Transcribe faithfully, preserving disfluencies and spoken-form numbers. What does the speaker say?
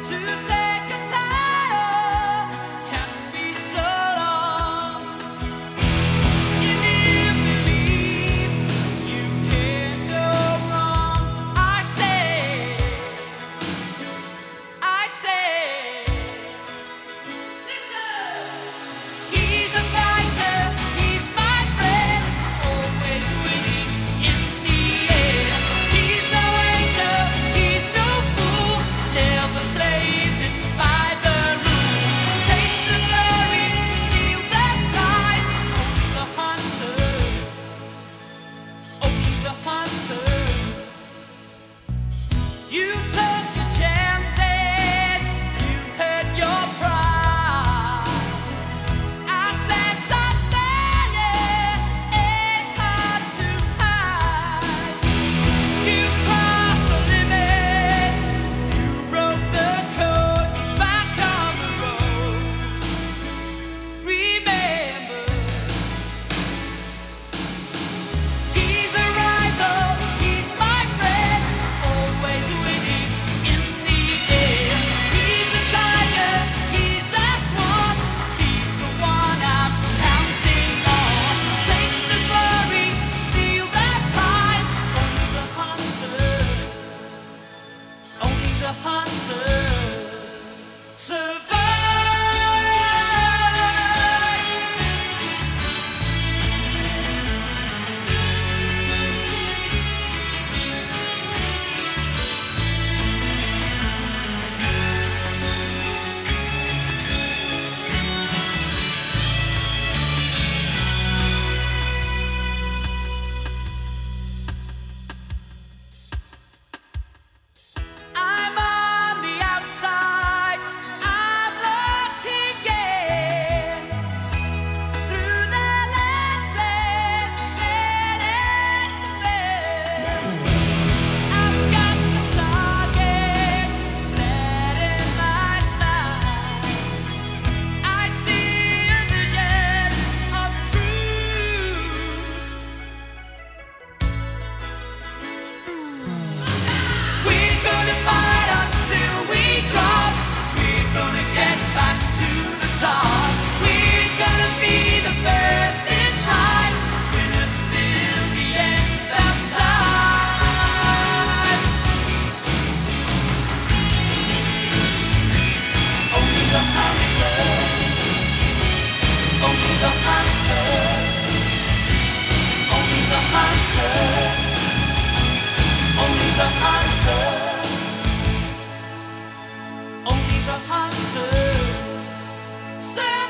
to take a title can't be so long. If you believe you can go wrong, I say, I say, listen. He's a fighter, he's my friend, always winning in the end. He's no angel, he's no fool, never plays it by the rule. Take the glory, steal that prize, only the hunter, only the hunter. You took your chances, you hurt your pride. I sense a failure is hard to hide. You crossed the limit, you broke the code, back on the road. Remember, he's a rival, he's my friend, always winning in the end. He's a tiger, he's a swan, he's the one I'm counting on. Take the glory, steal that prize, only the hunter, only the hunter survives. I'm on the outside, I'm looking in through the lenses that interfere. I've got the target set in my sights. I see a vision of truth. We're gonna fight until we drop. We're gonna get back to the top. We're gonna be the first in line. Winners till the end of time. Only the hunter, only the hunter, only the hunter. Only the hunter, only the hunter.